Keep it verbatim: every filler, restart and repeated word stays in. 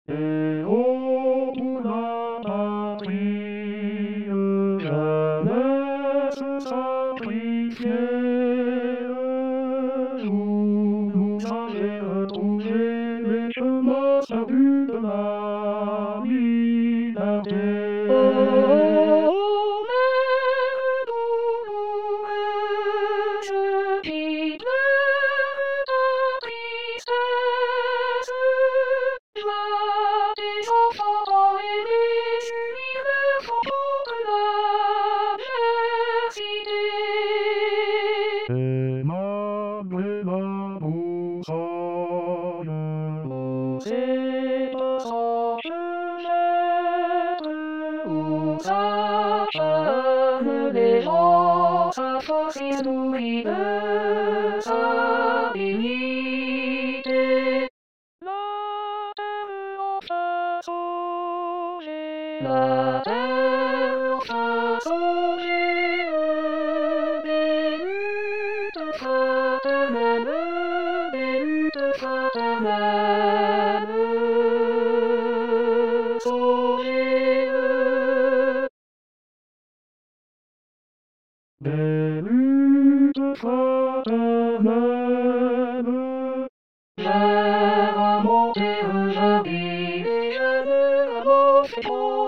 Et ô pour la patrie, jamais se sacrifier, où nous allez retrouver les chemins perdus de la liberté. Oh, mère douloureuse, qui pleure ta tristesse, vois tes enfants aimés suivre fantôme l'adversité. Et malgré la broussaille, Où ces passages jette, où s'acharnent les gens, sa force est nourrie de sa dignité. La terre enfin saugée, la terre enfin saugée, des luttes fraternelles, des luttes fraternelles, saugée. des luttes fraternelles. Vers un monter, un jardin, des jeunes amours fait